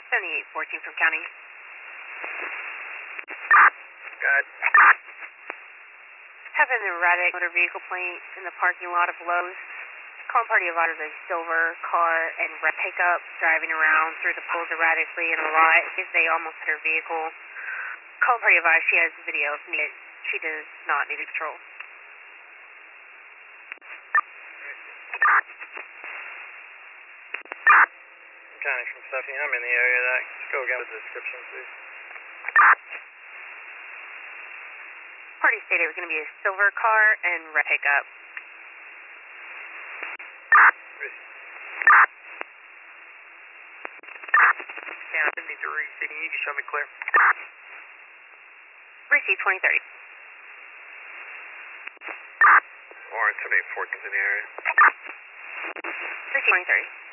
7814 from county. Good. Have an erratic motor vehicle plate in the parking lot of Lowe's. Calling party of a silver car and red pickup driving around through the poles erratically in a lot. They almost hit her vehicle. Calling party advised she has video if needed. She does not need control. County from Stephanie, I'm in the area. Just go again with the description, please. Party stated it was going to be a silver car and red pickup. Yeah, I didn't need to receive. You can show me clear. Receive 2030. Warren 7814's in the area. Receive 2030.